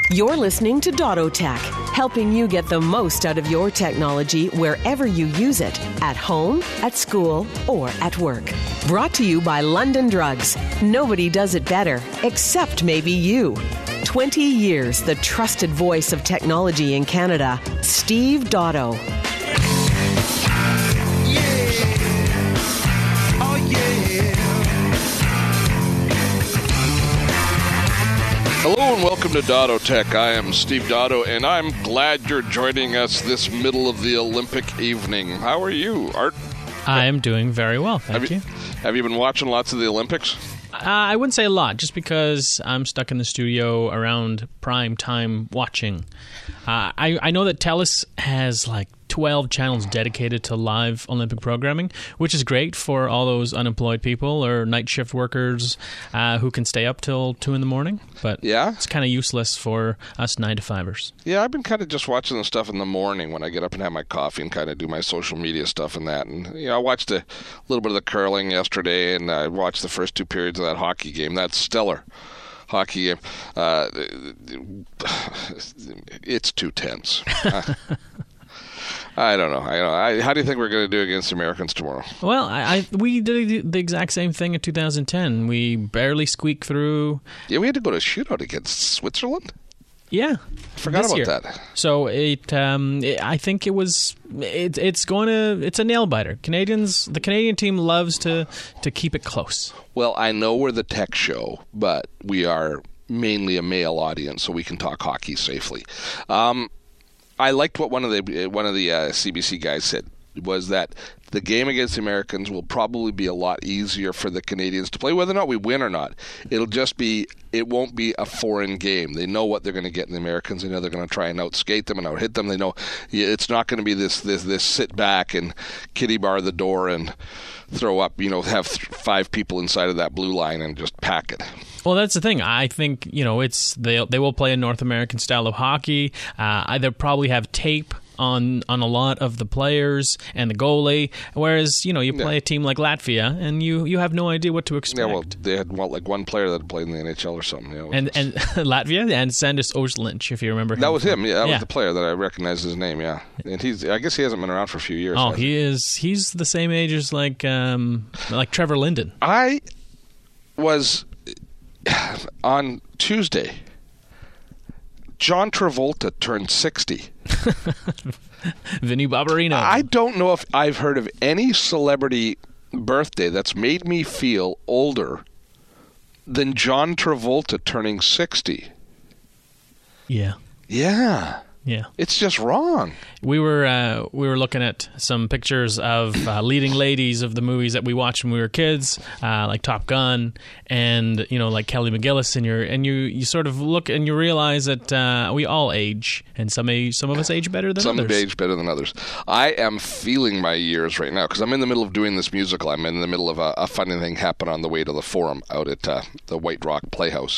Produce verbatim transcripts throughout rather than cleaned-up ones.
You're listening to Dottotech, helping you get the most out of your technology wherever you use it, at home, at school, or at work. Brought to you by London Drugs. Nobody does it better, except maybe you. twenty years, the trusted voice of technology in Canada, Steve Dotto. Hello and welcome to Dottotech. I am Steve Dotto, and I'm glad you're joining us this middle of the Olympic evening. How are you, Art? I am doing very well, thank have you. you. Have you been watching lots of the Olympics? Uh, I wouldn't say a lot, just because I'm stuck in the studio around prime time watching. Uh, I, I know that TELUS has like twelve channels dedicated to live Olympic programming, which is great for all those unemployed people or night shift workers uh, who can stay up till two in the morning. But yeah? It's kind of useless for us nine to fivers. Yeah, I've been kind of just watching the stuff in the morning when I get up and have my coffee and kind of do my social media stuff and that. And you know, I watched a little bit of the curling yesterday, and I watched the first two periods of that hockey game. That's stellar. Hockey game. Uh, it's too tense. uh, I don't know. I, don't know. I, how do you think we're going to do against the Americans tomorrow? Well, I, I we did the exact same thing in two thousand ten. We barely squeaked through. Yeah, we had to go to a shootout against Switzerland. Yeah, forgot about year. that. So it, um, it, I think it was. It, it's going to. It's a nail biter. Canadians, the Canadian team loves to to keep it close. Well, I know we're the tech show, but we are mainly a male audience, so we can talk hockey safely. Um, I liked what one of the one of the uh, C B C guys said, was that the game against the Americans will probably be a lot easier for the Canadians to play, whether or not we win or not. It'll just be, it won't be a foreign game. They know what they're going to get in the Americans. They know they're going to try and outskate them and out-hit them. They know it's not going to be this this this sit back and kitty bar the door and throw up, you know, have th- five people inside of that blue line and just pack it. Well, that's the thing. I think, you know, it's they they will play a North American style of hockey. Uh, they'll probably have tape on on a lot of the players and the goalie, whereas, you know, you play yeah. a team like Latvia and you, you have no idea what to expect. Yeah, well, they had well, like one player that played in the N H L or something. You know, and just... and Latvia and Sandis Oshlinch, if you remember him. That was him. Yeah, that yeah. was the player that I recognized his name. Yeah, and he's I guess he hasn't been around for a few years. Oh, he is. He's the same age as like um like Trevor Linden. I was on Tuesday. John Travolta turned sixty. Vinny Barbarino. I don't know if I've heard of any celebrity birthday that's made me feel older than John Travolta turning sixty. Yeah. Yeah. Yeah. It's just wrong. We were uh, we were looking at some pictures of uh, leading ladies of the movies that we watched when we were kids, uh, like Top Gun, and you know, like Kelly McGillis, and you and you you sort of look and you realize that uh, we all age, and some age, some of us age better than some others. Some age better than others. I am feeling my years right now because I'm in the middle of doing this musical. I'm in the middle of a, a funny thing happen on the way to the Forum out at uh, the White Rock Playhouse,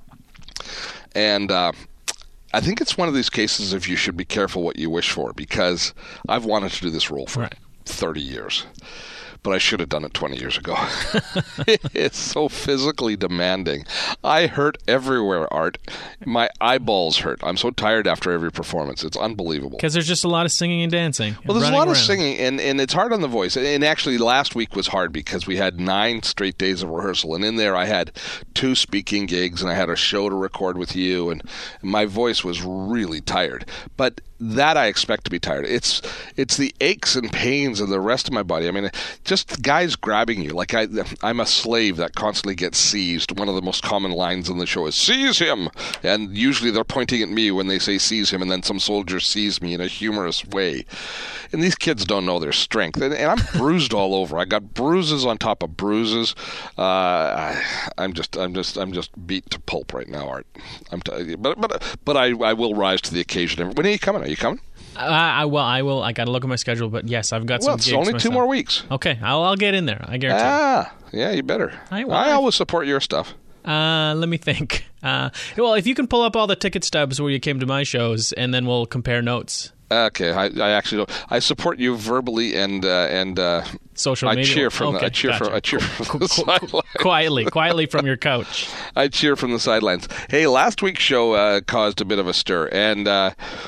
and. Uh, I think it's one of these cases of you should be careful what you wish for, because I've wanted to do this role for right. thirty years, but I should have done it twenty years ago. It's so physically demanding. I hurt everywhere, Art. My eyeballs hurt. I'm so tired after every performance. It's unbelievable. Because there's just a lot of singing and dancing. Well, there's a lot around. of singing, and, and it's hard on the voice. And actually, last week was hard because we had nine straight days of rehearsal. And in there, I had two speaking gigs, and I had a show to record with you, and my voice was really tired. But that I expect to be tired. It's it's the aches and pains of the rest of my body. I mean, just guys grabbing you. Like I, I'm a slave that constantly gets seized. One of the most common lines in the show is, "Seize him!" And usually they're pointing at me when they say "seize him," and then some soldier sees me in a humorous way. And these kids don't know their strength. And, and I'm bruised all over. I got bruises on top of bruises. Uh, I, I'm just, I'm just, I'm just beat to pulp right now, Art. I'm t- but but but I, I will rise to the occasion. When are you coming? Are you coming? Uh, I well, I will. I got to look at my schedule, but yes, I've got well, some gigs it's only myself. two more weeks. Okay, I'll, I'll get in there. I guarantee. Ah, yeah, you better. I, well, I always support your stuff. Uh, let me think. Uh, well, if you can pull up all the ticket stubs where you came to my shows, and then we'll compare notes. Okay, I, I actually don't. I support you verbally and uh, and uh, social I media. cheer from okay, the, I cheer gotcha. from I cheer from the sidelines. Quietly, quietly from your couch. I cheer from the sidelines. Hey, last week's show uh, caused a bit of a stir, and uh,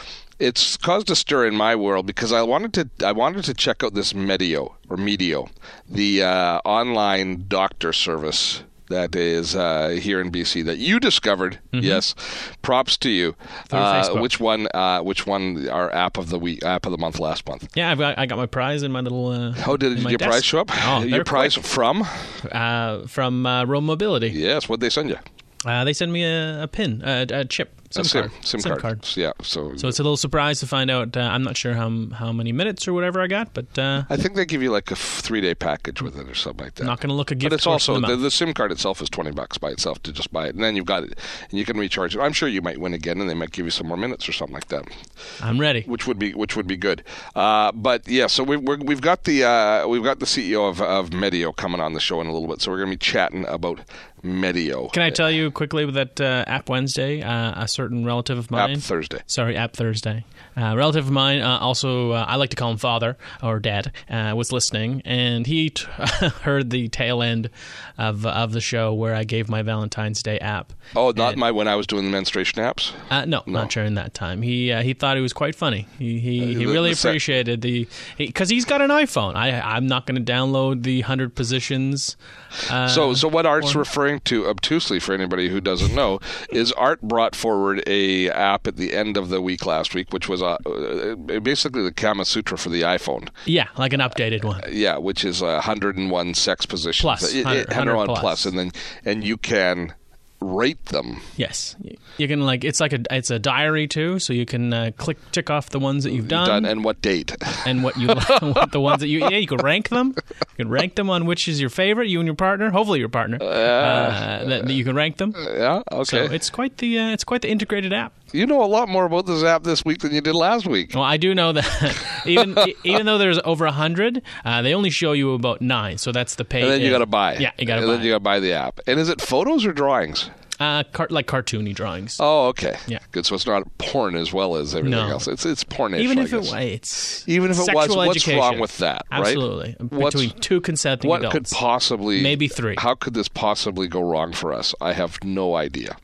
it's caused a stir in my world because I wanted to I wanted to check out this Medio or Medio, the uh, online doctor service that is uh, here in B C that you discovered. Mm-hmm. Yes, props to you. Uh, which one? Uh, which one? Our app of the week, app of the month last month. Yeah, I've got, I got my prize in my little. Uh, How did, did your desk. prize show up? Oh, your prize quick. from? Uh, from uh, Rome Mobility. Yes. What'd they send you? Uh, they send me a, a pin, a, a chip. SIM, a SIM, card. SIM, SIM card. card. Yeah. So, so it's a little surprise to find out. Uh, I'm not sure how how many minutes or whatever I got, but uh, I think they give you like a three day package with it or something like that. Not going to look a gift. But it's also the, the, the SIM card itself is twenty bucks by itself to just buy it, and then you've got it, and you can recharge it. I'm sure you might win again, and they might give you some more minutes or something like that. I'm ready. Which would be which would be good. Uh, but yeah, so we, we're, we've got the uh, we've got the C E O of of Medio coming on the show in a little bit, so we're going to be chatting about Medio. Can I tell you quickly that uh, App Wednesday, uh, a certain relative of mine... App Thursday. Sorry, App Thursday. Uh, a relative of mine, uh, also, uh, I like to call him father or dad, uh, was listening, and he t- heard the tail end of of the show where I gave my Valentine's Day app. Oh, not and, my when I was doing the menstruation apps? Uh, no, no, not during that time. He uh, he thought it was quite funny. He he, uh, he the, really the appreciated the... Because he, he's got an iPhone. I, I'm not going to download the one hundred positions. Uh, so so what Art's or, referring to, obtusely for anybody who doesn't know, is Art brought forward a app at the end of the week last week, which was uh, basically the Kama Sutra for the iPhone. Yeah, like an updated one. Uh, yeah, which is uh, one hundred one sex positions. Plus. It, it, one hundred one plus. plus. And then and you can rate them. Yes, you can like it's like a it's a diary too, so you can uh, click tick off the ones that you've done, done and what date and what you what the ones that you yeah you can rank them. You can rank them on which is your favorite, you and your partner, hopefully your partner. Uh, uh, that, that you can rank them. Yeah, okay. So it's quite the uh, it's quite the integrated app. You know a lot more about this app this week than you did last week. Well, I do know that even even though there's over a hundred, uh, they only show you about nine. So that's the pay. And then you got to buy. Yeah, you got to buy. buy. And then you got to buy the app. And is it photos or drawings? Uh, car- like cartoony drawings. Oh, okay. Yeah. Good. So it's not porn as well as everything no. else. It's it's pornish. Even if I it guess. it's even if it was, sexual what's education. wrong with that? Right? Absolutely. What's, Between two consenting what adults. What could possibly maybe three? How could this possibly go wrong for us? I have no idea.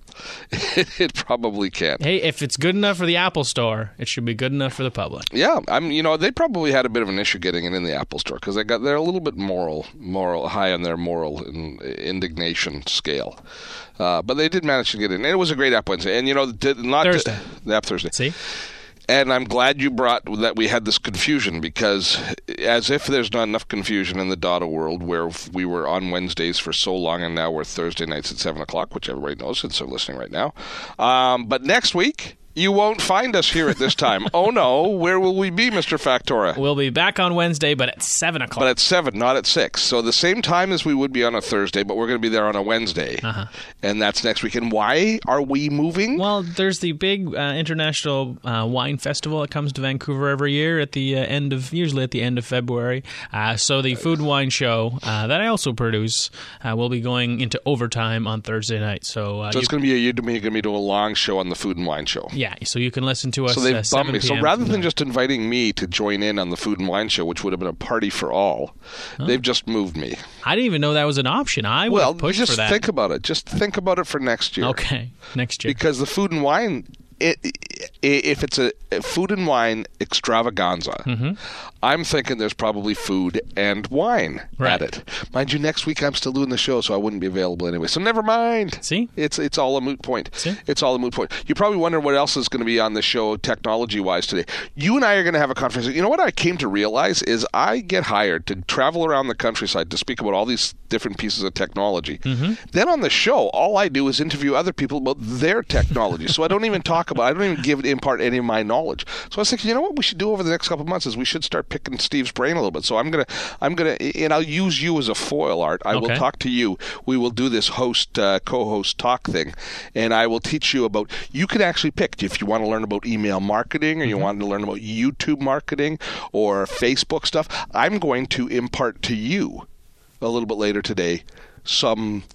It probably can. Hey, if it's good enough for the Apple Store, it should be good enough for the public. Yeah, I'm. You know, they probably had a bit of an issue getting it in the Apple Store because they got they're a little bit moral, moral high on their moral in, indignation scale. Uh, but they did manage to get it in. And it was a great app Wednesday, and you know, did not Thursday. To, the app Thursday. See. And I'm glad you brought that we had this confusion because as if there's not enough confusion in the Dotto world where we were on Wednesdays for so long and now we're Thursday nights at seven o'clock, which everybody knows since they're listening right now. Um, but next week, you won't find us here at this time. Oh, no. Where will we be, Mister Factora? We'll be back on Wednesday, but at seven o'clock. But at seven, not at six. So the same time as we would be on a Thursday, but we're going to be there on a Wednesday. Uh-huh. And that's next week. And why are we moving? Well, there's the big uh, international uh, wine festival that comes to Vancouver every year at the uh, end of, usually at the end of February. Uh, so the Food and Wine Show uh, that I also produce uh, will be going into overtime on Thursday night. So, uh, so it's going to be a, you're going to be doing a long show on the Food and Wine Show. Yeah, so you can listen to us. So they've uh, bumped me. So rather than tonight. just inviting me to join in on the Food and Wine Show, which would have been a party for all, huh? They've just moved me. I didn't even know that was an option. I would well, have pushed just for that. think about it. Just think about it for next year. Okay, next year. Because the Food and Wine, it, it, if it's a Food and Wine extravaganza, mm-hmm. I'm thinking there's probably food and wine right. at it. Mind you, next week I'm still doing the show, so I wouldn't be available anyway. So never mind. See? It's it's all a moot point. See? It's all a moot point. You probably wonder what else is going to be on the show technology-wise today. You and I are going to have a conversation. You know what I came to realize is I get hired to travel around the countryside to speak about all these different pieces of technology. Mm-hmm. Then on the show, all I do is interview other people about their technology. So I don't even talk about I don't even give impart any of my knowledge. So I was thinking, you know what we should do over the next couple of months is we should start picking Steve's brain a little bit. So I'm gonna, I'm gonna, and I'll use you as a foil, Art. I okay. will talk to you. We will do this host, uh, co-host talk thing, and I will teach you about. You can actually pick if you want to learn about email marketing, or you mm-hmm. want to learn about YouTube marketing or Facebook stuff. I'm going to impart to you a little bit later today some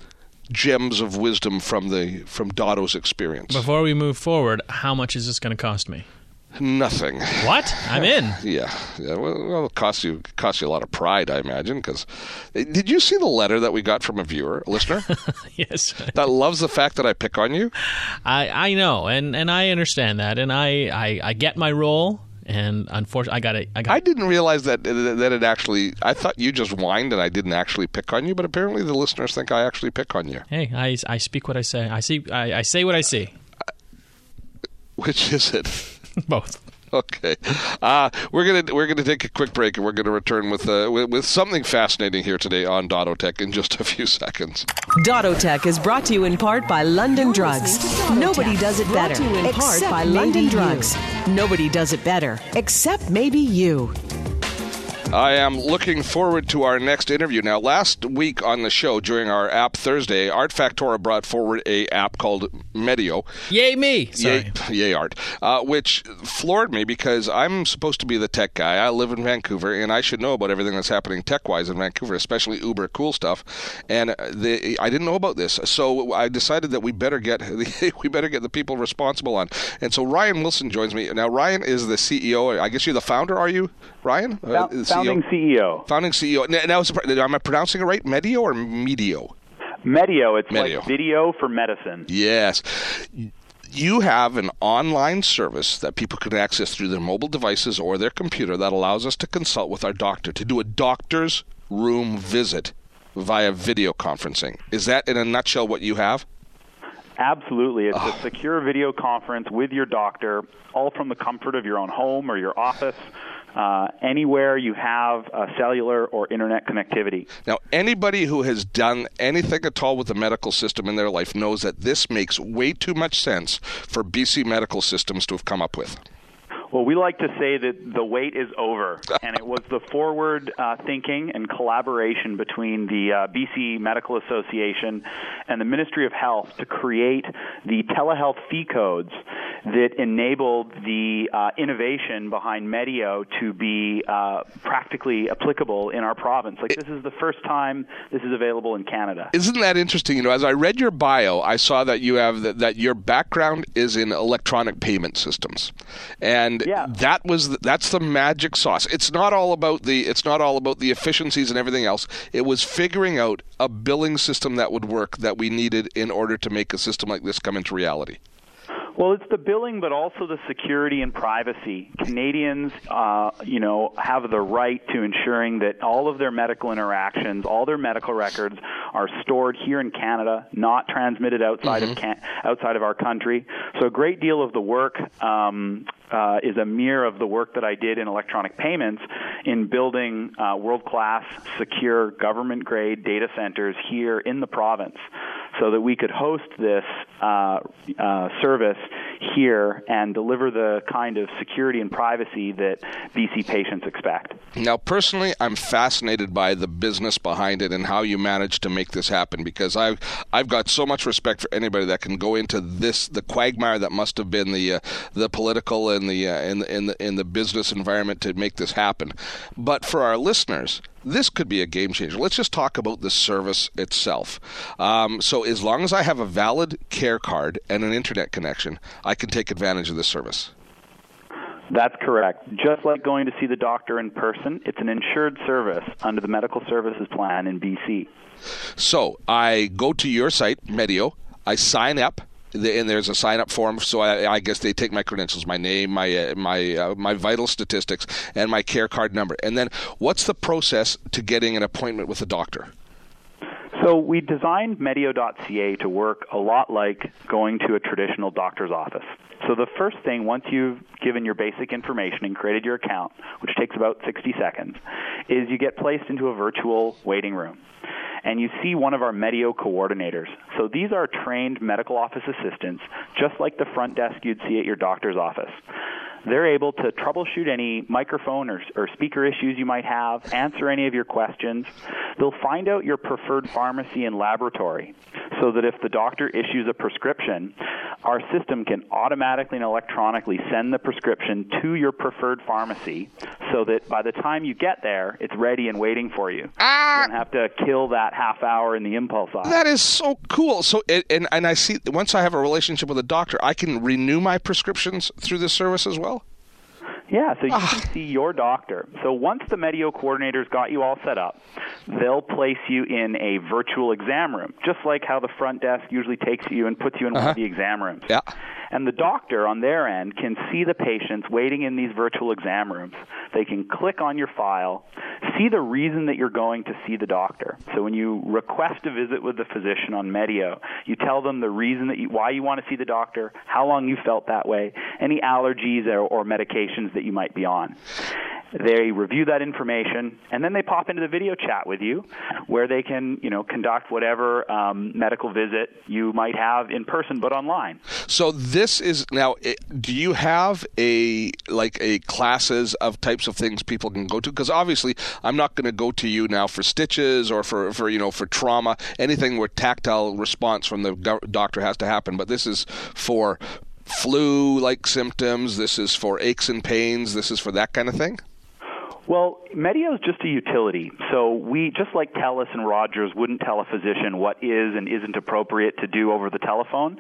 gems of wisdom from the from Dotto's experience. Before we move forward, how much is this going to cost me? Nothing. What? I'm in. Yeah. yeah. Well, well, it costs you it costs you a lot of pride, I imagine. Because did you see the letter that we got from a viewer, a listener? Yes. That loves the fact that I pick on you. I, I know, and, and I understand that, and I, I, I get my role. And unfortunately, I got it. I, got I didn't realize that that it actually. I thought you just whined and I didn't actually pick on you, but apparently the listeners think I actually pick on you. Hey, I, I speak what I say. I see. I, I say what I see. Which is it? Both. Okay, uh, we're gonna we're gonna take a quick break, and we're gonna return with uh, with, with something fascinating here today on Dottotech in just a few seconds. Dottotech is brought to you in part by London Drugs. Nobody does it better, except by London Drugs. Nobody does it better, except maybe you. I am looking forward to our next interview. Now, last week on the show, during our App Thursday, Art Factora brought forward a app called Medio. Yay me! Sorry. Yay, yay Art. Uh, which floored me because I'm supposed to be the tech guy. I live in Vancouver, and I should know about everything that's happening tech-wise in Vancouver, especially uber cool stuff. And the, I didn't know about this, so I decided that we better get the, we better get the people responsible on. And so Ryan Wilson joins me. Now, Ryan is the C E O. I guess you're the founder, are you, Ryan? Uh, Founding C E O. Founding C E O. Now, am I pronouncing it right? Medio or Medio? Medio. It's Medio. Like video for medicine. Yes. You have an online service that people can access through their mobile devices or their computer that allows us to consult with our doctor, to do a doctor's room visit via video conferencing. Is that, in a nutshell, what you have? Absolutely. It's oh. a secure video conference with your doctor, all from the comfort of your own home or your office. Uh, anywhere you have uh, cellular or internet connectivity. Now, anybody who has done anything at all with the medical system in their life knows that this makes way too much sense for B C Medical Systems to have come up with. Well, we like to say that the wait is over, and it was the forward uh, thinking and collaboration between the uh, B C Medical Association and the Ministry of Health to create the telehealth fee codes that enabled the uh, innovation behind Medio to be uh, practically applicable in our province. Like, this is the first time this is available in Canada. Isn't that interesting? You know, as I read your bio, I saw that you have that, that your background is in electronic payment systems, and yeah. that was the, that's the magic sauce. It's not all about the it's not all about the efficiencies and everything else. It was figuring out a billing system that would work that we needed in order to make a system like this come into reality. Well, it's the billing, but also the security and privacy. Canadians, uh, you know, have the right to ensuring that all of their medical interactions, all their medical records are stored here in Canada, not transmitted outside mm-hmm. of can- outside of our country. So a great deal of the work um, uh, is a mirror of the work that I did in electronic payments in building uh, world-class, secure, government-grade data centers here in the province, so that we could host this uh, uh, service here and deliver the kind of security and privacy that B C patients expect. Now, personally, I'm fascinated by the business behind it and how you managed to make this happen, because I've I've got so much respect for anybody that can go into this, the quagmire that must have been the uh, the political and the uh, in the in the in the business environment to make this happen. But for our listeners, this could be a game changer. Let's just talk about the service itself. Um, so as long as I have a valid care card and an internet connection, I can take advantage of this service. That's correct. Just like going to see the doctor in person, it's an insured service under the Medical Services Plan in B C. So I go to your site, Medio, I sign up, and there's a sign-up form, so I, I guess they take my credentials, my name, my uh, my uh, my vital statistics, and my care card number. And then what's the process to getting an appointment with a doctor? So we designed Medio dot C A to work a lot like going to a traditional doctor's office. So the first thing, once you've given your basic information and created your account, which takes about sixty seconds, is you get placed into a virtual waiting room. And you see one of our Medio coordinators. So these are trained medical office assistants, just like the front desk you'd see at your doctor's office. They're able to troubleshoot any microphone or, or speaker issues you might have, answer any of your questions. They'll find out your preferred pharmacy and laboratory so that if the doctor issues a prescription, our system can automatically and electronically send the prescription to your preferred pharmacy so that by the time you get there, it's ready and waiting for you. Ah! You don't have to kill that half hour in the impulse aisle. That is so cool. So, and, and I see, once I have a relationship with a doctor, I can renew my prescriptions through this service as well? Yeah, so you can see your doctor. So once the Medeo coordinators got you all set up, they'll place you in a virtual exam room, just like how the front desk usually takes you and puts you in uh-huh. one of the exam rooms. Yeah. And the doctor on their end can see the patients waiting in these virtual exam rooms. They can click on your file, see the reason that you're going to see the doctor. So when you request a visit with the physician on Medeo, you tell them the reason that you, why you want to see the doctor, how long you felt that way, any allergies or, or medications that you might be on. They review that information, and then they pop into the video chat with you where they can, you know, conduct whatever um, medical visit you might have in person but online. So this is now, do you have a, like a classes of types of things people can go to? Because obviously I'm not going to go to you now for stitches or for, for, you know, for trauma, anything where tactile response from the go- doctor has to happen. But this is for flu-like symptoms. This is for aches and pains. This is for that kind of thing? Well, Medeo is just a utility. So we, just like TELUS and Rogers wouldn't tell a physician what is and isn't appropriate to do over the telephone,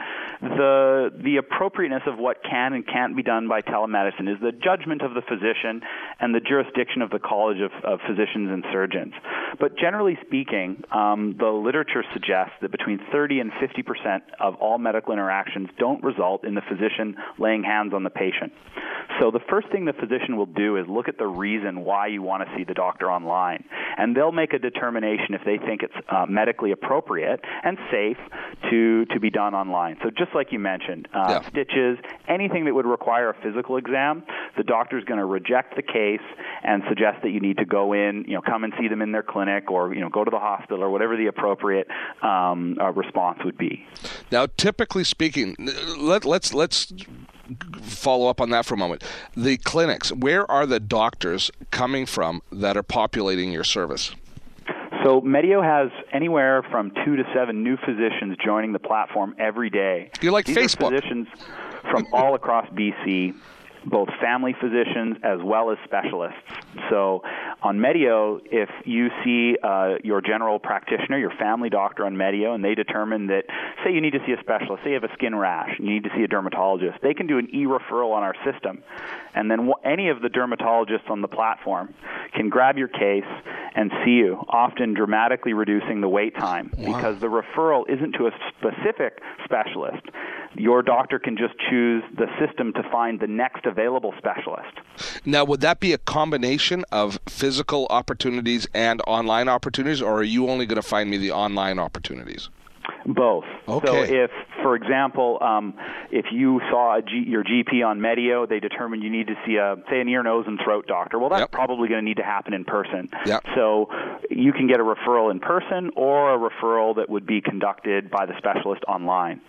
the the appropriateness of what can and can't be done by telemedicine is the judgment of the physician and the jurisdiction of the College of, of Physicians and Surgeons. But generally speaking, um, the literature suggests that between thirty and fifty percent of all medical interactions don't result in the physician laying hands on the patient. So the first thing the physician will do is look at the reason why you want to see the doctor online. And they'll make a determination if they think it's uh, medically appropriate and safe to, to be done online. So just like you mentioned, uh, yeah. stitches, anything that would require a physical exam, the doctor's going to reject the case and suggest that you need to go in, you know, come and see them in their clinic or, you know, go to the hospital or whatever the appropriate um, uh, response would be. Now, typically speaking, let, let's let's follow up on that for a moment. The clinics, where are the doctors coming from that are populating your service? So Medeo has anywhere from two to seven new physicians joining the platform every day. You're like These Facebook. Are physicians from all across B C, both family physicians as well as specialists. So on Medeo, if you see uh, your general practitioner, your family doctor on Medeo, and they determine that, say you need to see a specialist, say you have a skin rash, and you need to see a dermatologist, they can do an e-referral on our system. And then w- any of the dermatologists on the platform can grab your case and see you, often dramatically reducing the wait time wow. because the referral isn't to a specific specialist. Your doctor can just choose the system to find the next available specialist. Now, would that be a combination of physical opportunities and online opportunities, or are you only going to find me the online opportunities? Both. Okay. So if, for example, um, if you saw a G, your G P on Medeo, they determined you need to see a, say, an ear, nose, and throat doctor. Well, that's yep. probably going to need to happen in person. Yep. So you can get a referral in person or a referral that would be conducted by the specialist online.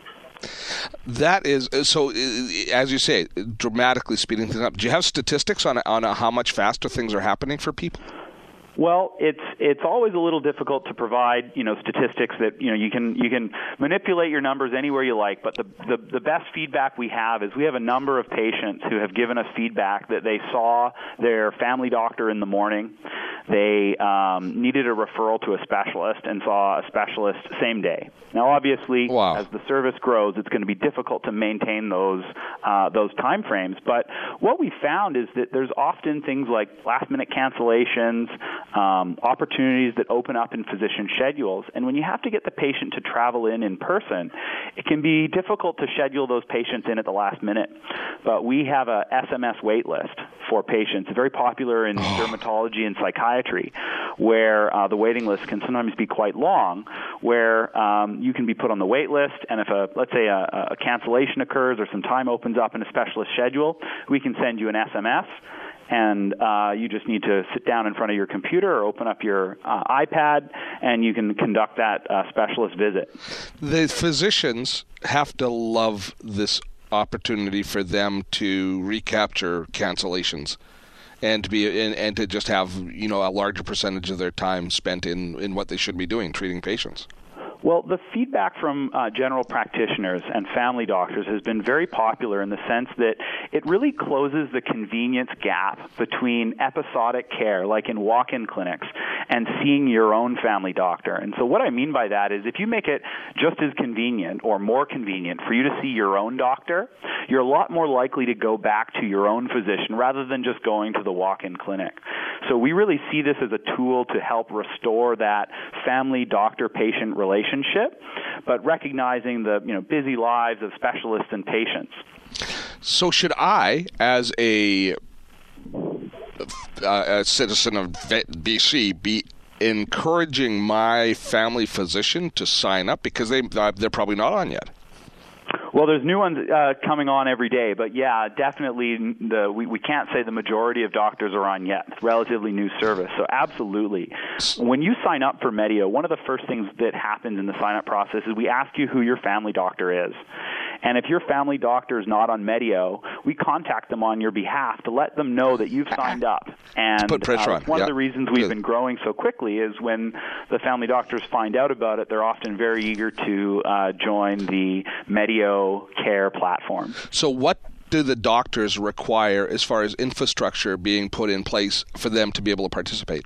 That is, so as you say, dramatically speeding things up. Do you have statistics on on how much faster things are happening for people? Well, it's it's always a little difficult to provide, you know, statistics that, you know, you can you can manipulate your numbers anywhere you like, but the, the the best feedback we have is we have a number of patients who have given us feedback that they saw their family doctor in the morning, they um, needed a referral to a specialist and saw a specialist same day. Now, obviously, wow. as the service grows, it's going to be difficult to maintain those uh, those time frames, but what we found is that there's often things like last-minute cancellations, Um, opportunities that open up in physician schedules. And when you have to get the patient to travel in in person, it can be difficult to schedule those patients in at the last minute. But we have a S M S wait list for patients, very popular in dermatology and psychiatry, where uh, the waiting list can sometimes be quite long, where um, you can be put on the wait list, and if, a let's say, a, a cancellation occurs or some time opens up in a specialist schedule, we can send you an S M S, and uh, you just need to sit down in front of your computer or open up your uh, iPad, and you can conduct that uh, specialist visit. The physicians have to love this opportunity for them to recapture cancellations and to be and, and to just have, you know, a larger percentage of their time spent in, in what they should be doing, treating patients? Well, the feedback from uh, general practitioners and family doctors has been very popular in the sense that it really closes the convenience gap between episodic care, like in walk-in clinics, and seeing your own family doctor. And so what I mean by that is if you make it just as convenient or more convenient for you to see your own doctor, you're a lot more likely to go back to your own physician rather than just going to the walk-in clinic. So we really see this as a tool to help restore that family doctor-patient relationship, but recognizing the you know busy lives of specialists and patients. So should I, as a, uh, a citizen of B C, be encouraging my family physician to sign up because they uh, they're probably not on yet? Well, there's new ones uh, coming on every day, but yeah, definitely the we, we can't say the majority of doctors are on yet. It's a relatively new service, so absolutely. When you sign up for Medeo, one of the first things that happens in the sign-up process is we ask you who your family doctor is. And if your family doctor is not on Medeo, we contact them on your behalf to let them know that you've signed up. And to put pressure uh, on. one yeah. of the reasons we've been growing so quickly is when the family doctors find out about it, they're often very eager to uh, join the Medeo Care platform. So what do the doctors require as far as infrastructure being put in place for them to be able to participate?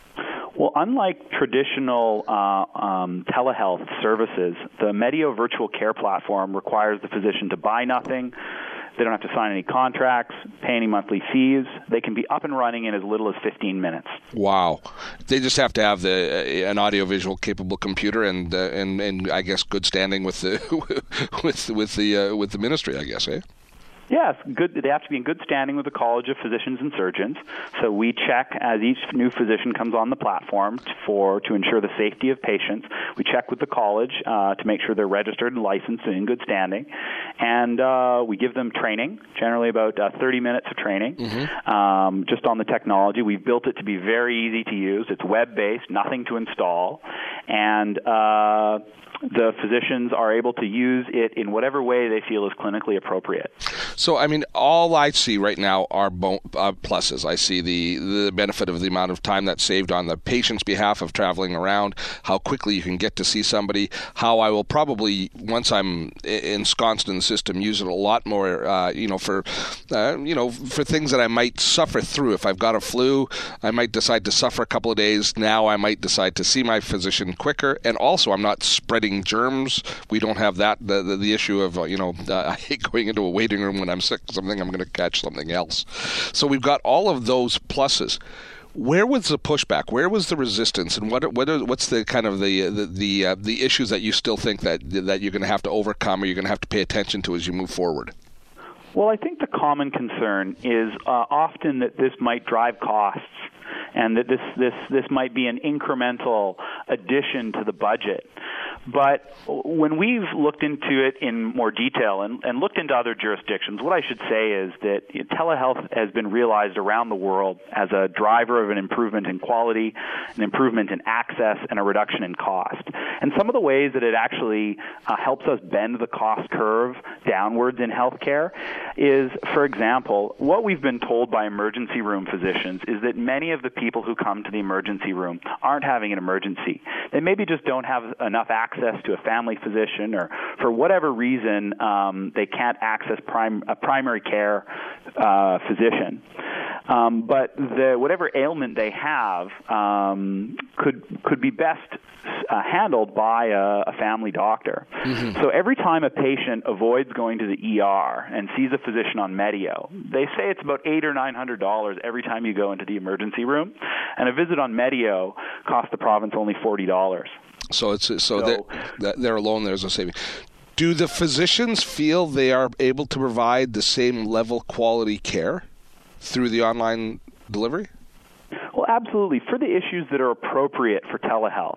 Well, unlike traditional uh, um, telehealth services, the Medeo virtual care platform requires the physician to buy nothing. They don't have to sign any contracts, pay any monthly fees. They can be up and running in as little as fifteen minutes. Wow. They just have to have the uh, an audiovisual capable computer and uh, and and I guess good standing with the with with the uh, with the ministry, I guess, eh? Yes, good. They have to be in good standing with the College of Physicians and Surgeons. So we check as each new physician comes on the platform for to ensure the safety of patients. We check with the college uh, to make sure they're registered and licensed and in good standing, and uh, we give them training. Generally, about uh, thirty minutes of training, mm-hmm. um, just on the technology. We've built it to be very easy to use. It's web-based, nothing to install, and uh, the physicians are able to use it in whatever way they feel is clinically appropriate. So, I mean, all I see right now are bo- uh, pluses. I see the, the benefit of the amount of time that's saved on the patient's behalf of traveling around, how quickly you can get to see somebody, how I will probably, once I'm ensconced in the system, use it a lot more, uh, you know, for, uh, you know, for things that I might suffer through. If I've got a flu, I might decide to suffer a couple of days. Now I might decide to see my physician quicker. And also, I'm not spreading germs. We don't have that, the, the, the issue of, uh, you know, uh, I hate going into a waiting room when I'm sick or something, I'm going to catch something else. So we've got all of those pluses. Where was the pushback? Where was the resistance? And what what are, what's the kind of the the the, uh, the issues that you still think that that you're going to have to overcome or you're going to have to pay attention to as you move forward? Well, I think the common concern is uh, often that this might drive costs, and that this this this might be an incremental addition to the budget. But when we've looked into it in more detail and, and looked into other jurisdictions, what I should say is that telehealth has been realized around the world as a driver of an improvement in quality, an improvement in access, and a reduction in cost. And some of the ways that it actually uh, helps us bend the cost curve downwards in healthcare is, for example, what we've been told by emergency room physicians is that many of the people who come to the emergency room aren't having an emergency. They maybe just don't have enough access to a family physician, or for whatever reason um, they can't access prime, a primary care uh, physician. Um, but the, whatever ailment they have um, could could be best uh, handled by a, a family doctor. Mm-hmm. So every time a patient avoids going to the E R and sees a physician on Medeo, they say it's about eight or nine hundred dollars every time you go into the emergency room, and a visit on Medeo costs the province only forty dollars. So it's so, so they're, they're alone. There's a saving. Do the physicians feel they are able to provide the same level quality care through the online delivery? Well, absolutely, for the issues that are appropriate for telehealth.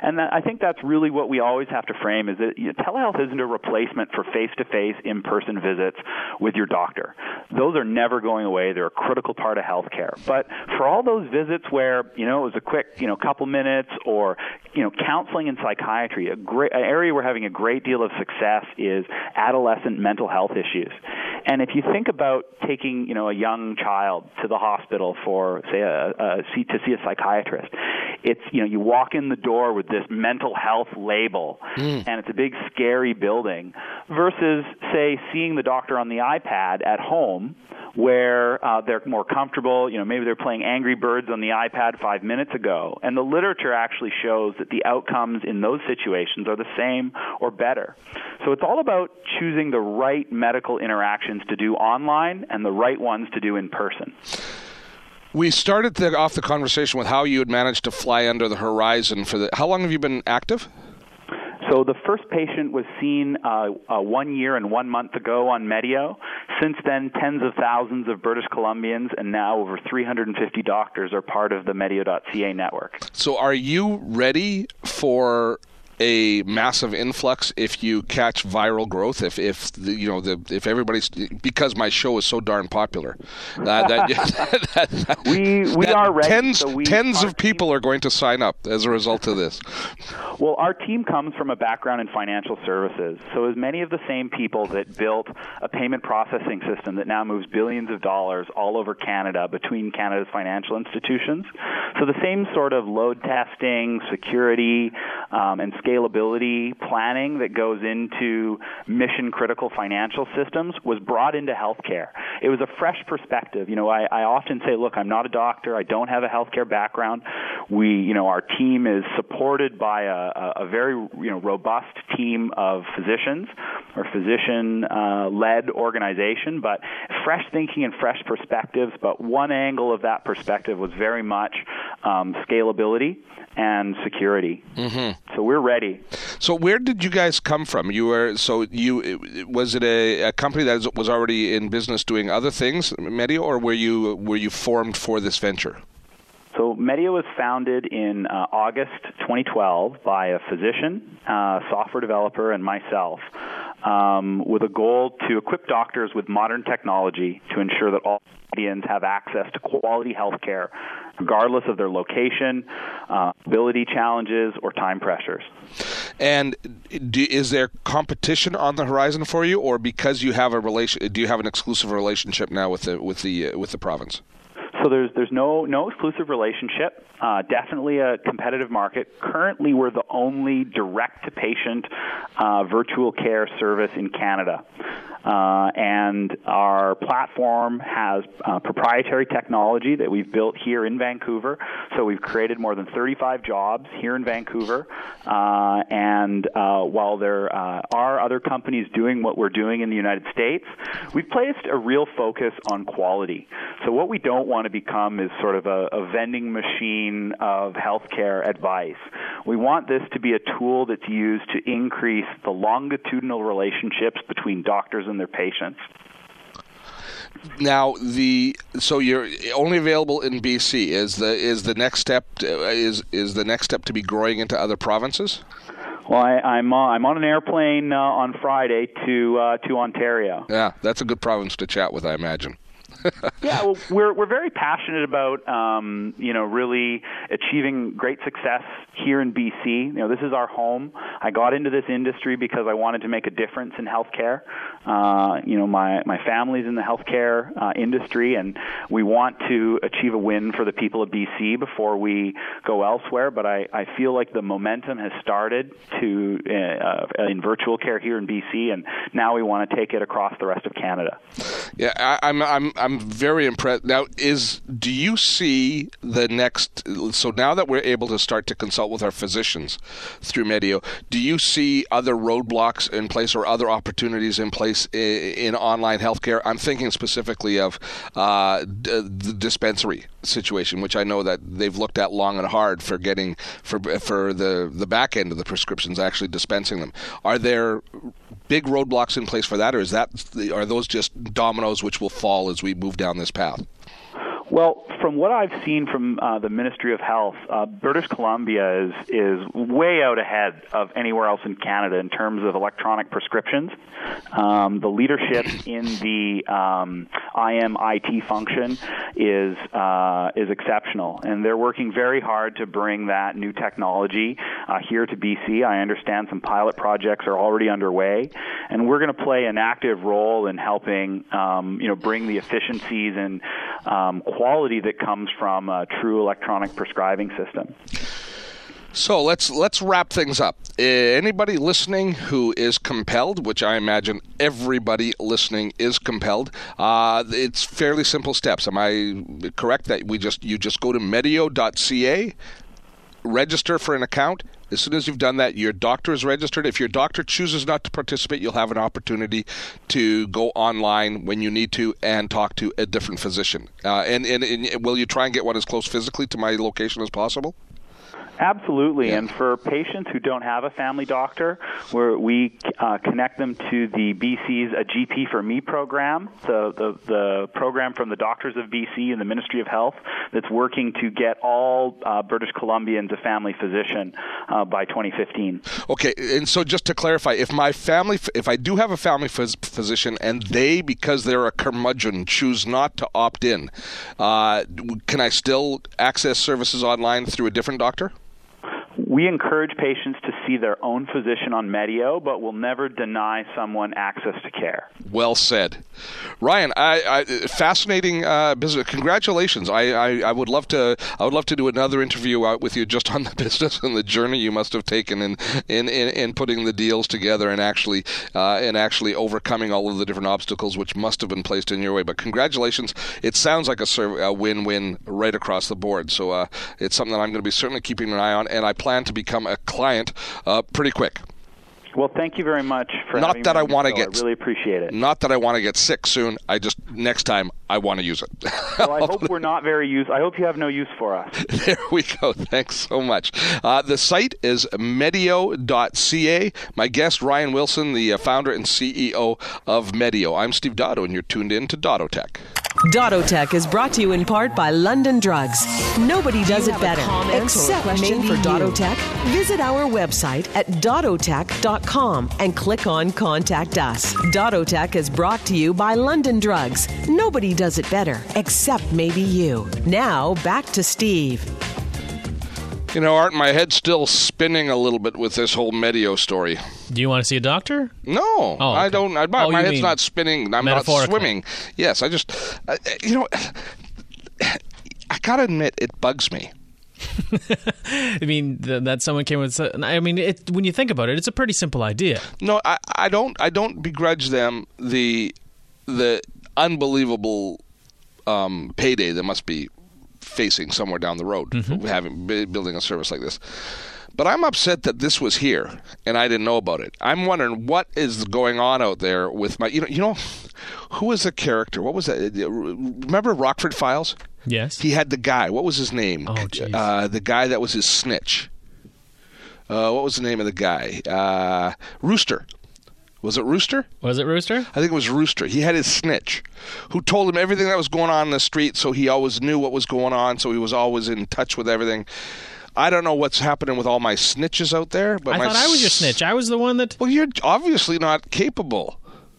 And that, I think that's really what we always have to frame is that you know, telehealth isn't a replacement for face-to-face, in-person visits with your doctor. Those are never going away. They're a critical part of healthcare. But for all those visits where, you know, it was a quick, you know, couple minutes or, you know, counseling and psychiatry, a great an area we're having a great deal of success is adolescent mental health issues. And if you think about taking, you know, a young child to the hospital for, say, a, a see, to see a psychiatrist, it's, you know, you walk in the door with this mental health label, mm. and it's a big, scary building, versus, say, seeing the doctor on the iPad at home, where uh, they're more comfortable. You know, maybe they're playing Angry Birds on the iPad five minutes ago. And the literature actually shows that the outcomes in those situations are the same or better. So it's all about choosing the right medical interactions to do online and the right ones to do in person. We started the, off the conversation with how you had managed to fly under the horizon for the. How long have you been active? So the first patient was seen uh, uh, one year and one month ago on Medeo. Since then, tens of thousands of British Columbians and now over three hundred fifty doctors are part of the Medeo dot C A network. So are you ready for a massive influx if you catch viral growth? If if the, you know the if everybody's because my show is so darn popular, uh, that, that, that we we that are ready. Tens so we, tens of team, people are going to sign up as a result of this. Well, our team comes from a background in financial services, so as many of the same people that built a payment processing system that now moves billions of dollars all over Canada between Canada's financial institutions. So the same sort of load testing, security, um, and scalability planning that goes into mission-critical financial systems was brought into healthcare. It was a fresh perspective. You know, I, I often say, look, I'm not a doctor. I don't have a healthcare background. We, you know, our team is supported by a, a, a very, you know, robust team of physicians or physician-led uh, organization, but fresh thinking and fresh perspectives. But one angle of that perspective was very much um, scalability and security. Mm-hmm. So we're ready. So where did you guys come from? You were so you was it a, a company that was already in business doing other things, Medeo, or were you were you formed for this venture? So Medeo was founded in uh, August twenty twelve by a physician, uh, software developer, and myself, um, with a goal to equip doctors with modern technology to ensure that all Canadians have access to quality health care, regardless of their location, uh, ability challenges, or time pressures. And do, is there competition on the horizon for you, or because you have a relation, do you have an exclusive relationship now with the with the uh, with the province? So there's there's no no exclusive relationship. Uh, definitely a competitive market. Currently, we're the only direct-to-patient uh, virtual care service in Canada. Uh, and our platform has uh, proprietary technology that we've built here in Vancouver. So we've created more than thirty-five jobs here in Vancouver. Uh, and uh, while there uh, are other companies doing what we're doing in the United States, we've placed a real focus on quality. So what we don't want to become is sort of a, a vending machine of healthcare advice. We want this to be a tool that's used to increase the longitudinal relationships between doctors and their patients. Now, the so you're only available in B C. Is the is the next step is is the next step to be growing into other provinces? Well, I, I'm uh, I'm on an airplane uh, on Friday to uh, to Ontario. Yeah, that's a good province to chat with, I imagine. Yeah, well, we're we're very passionate about um, you know really achieving great success here in B C. You know, this is our home. I got into this industry because I wanted to make a difference in healthcare. Uh, you know, my my family's in the healthcare uh, industry, and we want to achieve a win for the people of B C before we go elsewhere. But I, I feel like the momentum has started to uh, in virtual care here in B C, and now we want to take it across the rest of Canada. Yeah, I, I'm I'm I'm very impressed. Now, is do you see the next? So now that we're able to start to consult with our physicians through Medeo, do you see other roadblocks in place or other opportunities in place in, in online healthcare? I'm thinking specifically of uh, d- the dispensary situation, which I know that they've looked at long and hard for getting for for the the back end of the prescriptions, actually dispensing them. Are there big roadblocks in place for that, or is that are those just dominoes which will fall as we move down this path? Well, from what I've seen from uh, the Ministry of Health, uh, British Columbia is is way out ahead of anywhere else in Canada in terms of electronic prescriptions. Um, the leadership in the um, I M I T function is uh, is exceptional, and they're working very hard to bring that new technology uh, here to B C. I understand some pilot projects are already underway, and we're going to play an active role in helping um, you know bring the efficiencies and um, quality that comes from a true electronic prescribing system. So let's let's wrap things up. Uh, anybody listening who is compelled, which I imagine everybody listening is compelled, uh, it's fairly simple steps. Am I correct that we just you just go to medio dot c a, register for an account? As soon as you've done that, your doctor is registered. If your doctor chooses not to participate, you'll have an opportunity to go online when you need to and talk to a different physician. Uh, and, and, and will you try and get one as close physically to my location as possible? Absolutely, Yeah. and for patients who don't have a family doctor, where we uh, connect them to the B C's A G P for Me program, the, the the program from the Doctors of B C and the Ministry of Health that's working to get all uh, British Columbians a family physician uh, by twenty fifteen. Okay, and so just to clarify, if my family, if I do have a family phys- physician and they, because they're a curmudgeon, choose not to opt in, uh, can I still access services online through a different doctor? We encourage patients to see their own physician on Medio, but will never deny someone access to care. Well said. Ryan, I, I, fascinating uh, business. Congratulations. I, I, I would love to I would love to do another interview out with you just on the business and the journey you must have taken in in, in, in putting the deals together and actually uh, and actually overcoming all of the different obstacles which must have been placed in your way. But congratulations. It sounds like a, serv- a win-win right across the board. So uh, it's something that I'm going to be certainly keeping an eye on, and I plan to become a client uh, pretty quick. Well, thank you very much for Not having that me. I want to So get I really appreciate it. Not that I want to get sick soon. I just next time I want to use it. Well, I hope we're not very use. I hope you have no use for us. There we go. Thanks so much. Uh, the site is medio dot c a. My guest, Ryan Wilson, the uh, founder and C E O of Medio. I'm Steve Dotto, and you're tuned in to Dottotech. Dottotech is brought to you in part by London Drugs. Nobody does it better, except maybe for Dottotech. Visit our website at dottotech dot com and click on Contact Us. Dottotech is brought to you by London Drugs. Nobody does it better, except maybe you. Now, back to Steve. You know, Art, my head's still spinning a little bit with this whole Medio story. Do you want to see a doctor? No, Oh, okay. I don't. I, my Oh, you my head's mean not spinning. I'm not metaphorically. swimming. Yes, I just, uh, you know, I gotta admit, it bugs me. I mean, th- that someone came with. I mean, it, when you think about it, it's a pretty simple idea. No, I, I don't. I don't begrudge them the the unbelievable um, payday that must be facing somewhere down the road, mm-hmm. having building a service like this. But I'm upset that this was here and I didn't know about it. I'm wondering what is going on out there with my. You know, you know, who was the character? What was that? Remember Rockford Files? Yes. He had the guy. What was his name? Oh, jeez. Uh, the guy that was his snitch. Uh, what was the name of the guy? Uh, Rooster. Was it Rooster? Was it Rooster? I think it was Rooster. He had his snitch who told him everything that was going on in the street, so he always knew what was going on, so he was always in touch with everything. I don't know what's happening with all my snitches out there. But I my thought I was your s- snitch. I was the one that... Well, you're obviously not capable.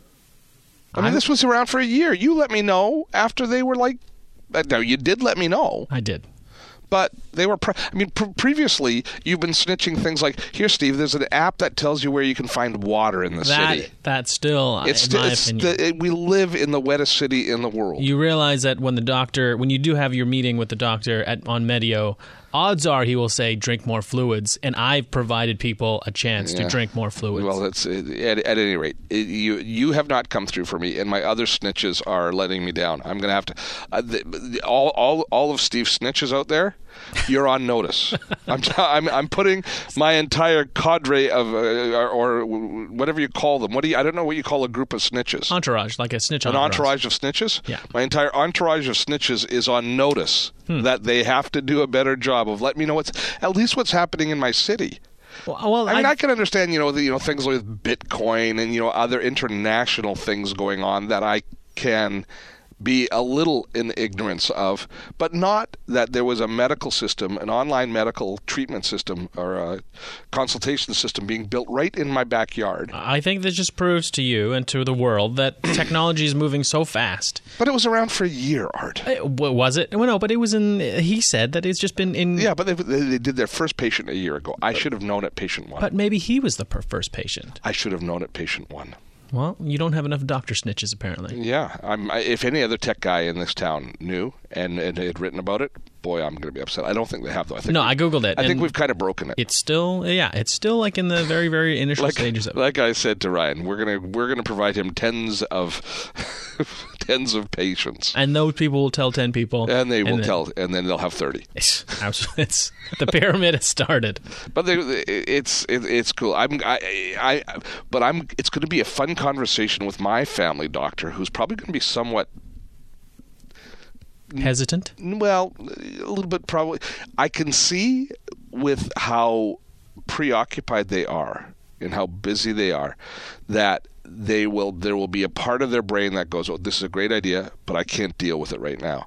I mean, I'm- this was around for a year. You let me know after they were like... uh, No, you did let me know. I did. But they were, pre- I mean, pre- previously, you've been snitching things like, here, Steve, there's an app that tells you where you can find water in the That, city. that's still, It's, in my it's opinion. the, it, we live in the wettest city in the world. You realize that when the doctor, when you do have your meeting with the doctor at on Medio, odds are he will say, drink more fluids, and I've provided people a chance Yeah. to drink more fluids. Well, that's at, at any rate, it, you you have not come through for me, and my other snitches are letting me down. I'm going to have to uh, the, the, all all all of Steve's snitches out there. You're on notice. I'm, t- I'm I'm putting my entire cadre of uh, or, or whatever you call them. What do you? I don't know what you call a group of snitches. Entourage, like a snitch An entourage. entourage of snitches? Yeah. My entire entourage of snitches is on notice Hmm. that they have to do a better job of letting me know what's at least what's happening in my city. Well, well, I mean, I, I, can understand, you know, the, you know, things with Bitcoin and, you know, other international things going on that I can be a little in ignorance of, but not that there was a medical system, an online medical treatment system or a consultation system being built right in my backyard. I think that just proves to you and to the world that technology is moving so fast. But it was around for a year, Art. Uh, was it? Well, no, but it was in, he said that it's just been in... Yeah, but they, they did their first patient a year ago. I should have known it, patient one. But maybe he was the per- first patient. I should have known it, patient one. Well, you don't have enough doctor snitches, apparently. Yeah. I'm, I, if any other tech guy in this town knew and, and had written about it, boy, I'm going to be upset. I don't think they have, though. I think no, we, I Googled it. I think we've kind of broken it. It's still, yeah, it's still like in the very, very initial like, stages of it. Like I said to Ryan, we're going to we're gonna provide him tens of tens of patients. And those people will tell ten people. And they will then, tell, and then they'll have thirty. It's, it's the pyramid has started. But they, it's it, it's cool. I'm I, I but I'm. It's going to be a fun conversation with my family doctor, who's probably going to be somewhat hesitant. Well, a little bit probably. I can see with how preoccupied they are and how busy they are that they will there will be a part of their brain that goes, oh, this is a great idea, but I can't deal with it right now.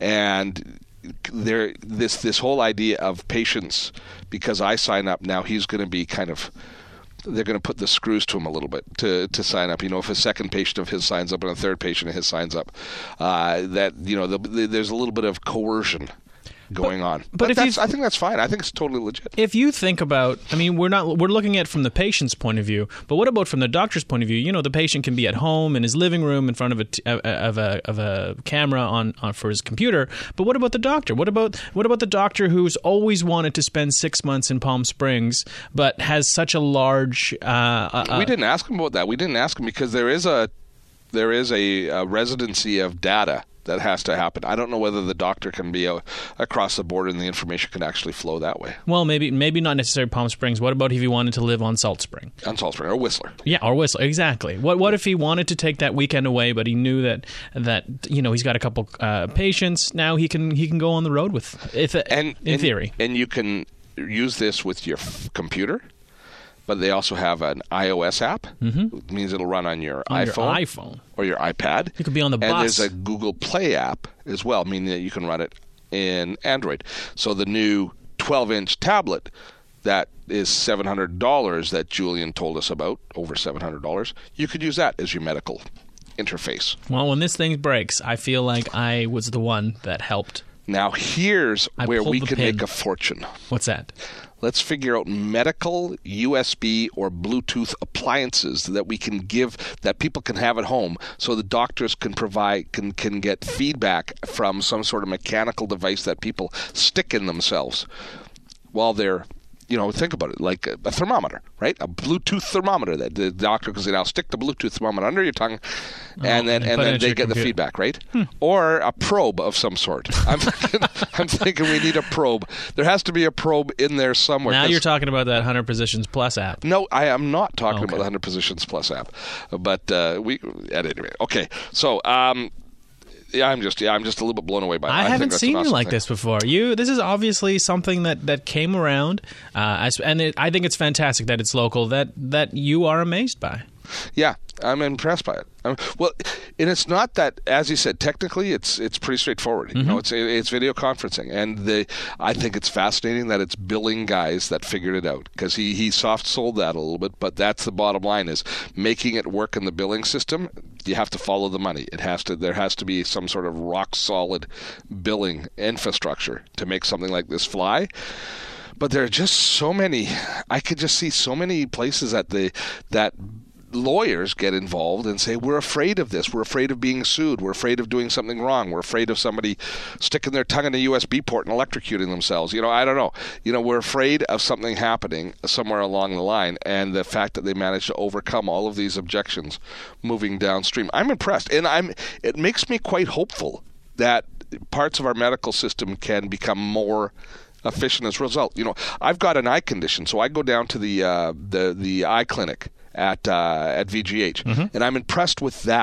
And there this this whole idea of patience, because I sign up now, he's going to be kind of, they're going to put the screws to him a little bit to, to sign up. You know, if a second patient of his signs up and a third patient of his signs up, uh, that, you know, the, the, there's a little bit of coercion going but, on. But, but if that's, you, I think that's fine. I think it's totally legit. If you think about, I mean, we're not we're looking at it from the patient's point of view, but what about from the doctor's point of view? You know, the patient can be at home in his living room in front of a of a of a camera on, on for his computer. But what about the doctor? What about what about the doctor who's always wanted to spend six months in Palm Springs, but has such a large? Uh, uh, we didn't ask him about that. We didn't ask him because there is a there is a, a residency of data that has to happen. I don't know whether the doctor can be a, across the border and the information can actually flow that way. Well, maybe maybe not necessarily Palm Springs. What about if he wanted to live on Salt Spring? On Salt Spring or Whistler. Yeah, or Whistler, exactly. What what if he wanted to take that weekend away, but he knew that that you know he's got a couple uh, patients now he can he can go on the road with if and, in and, theory. And you can use this with your f- computer. But they also have an iOS app. Mm-hmm. It means it'll run on your on iPhone, your iPhone or your iPad. You could be on the bus. And there's a Google Play app as well, meaning that you can run it in Android. So the new twelve-inch tablet that is seven hundred dollars that Julian told us about, over seven hundred dollars, you could use that as your medical interface. Well, when this thing breaks, I feel like I was the one that helped. Now, here's I where we can pin. make a fortune. What's that? Let's figure out medical U S B or Bluetooth appliances that we can give, that people can have at home, so the doctors can provide can can get feedback from some sort of mechanical device that people stick in themselves while they're, you know, think about it, like a, a thermometer, right? A Bluetooth thermometer that the doctor can say, now stick the Bluetooth thermometer under your tongue, and oh, then and, and then they get computer. the feedback, right? Hmm. Or a probe of some sort. I'm thinking, I'm thinking we need a probe. There has to be a probe in there somewhere. Now you're talking about that one hundred Positions Plus app. No, I am not talking okay. about the one hundred Positions Plus app, but uh, we at any rate. Okay, so. Um, Yeah, I'm just yeah, I'm just a little bit blown away by it. I, I haven't think that's seen an awesome you like thing. this before. You, this is obviously something that, that came around, uh, as, and it, I think it's fantastic that it's local. That that you are amazed by. Yeah, I'm impressed by it. Um, well, and it's not that, as you said, technically it's it's pretty straightforward. Mm-hmm. You know, it's it's video conferencing, and the I think it's fascinating that it's billing guys that figured it out, because he he soft sold that a little bit, but that's the bottom line, is making it work in the billing system. You have to follow the money. It has to there has to be some sort of rock solid billing infrastructure to make something like this fly. But there are just so many. I could just see so many places that the that. lawyers get involved and say, we're afraid of this. We're afraid of being sued. We're afraid of doing something wrong. We're afraid of somebody sticking their tongue in a U S B port and electrocuting themselves. You know, I don't know. You know, we're afraid of something happening somewhere along the line, and the fact that they managed to overcome all of these objections moving downstream. I'm impressed, and I'm. It makes me quite hopeful that parts of our medical system can become more efficient as a result. You know, I've got an eye condition, so I go down to the uh, the the eye clinic at uh, at V G H, mm-hmm. and I'm impressed with that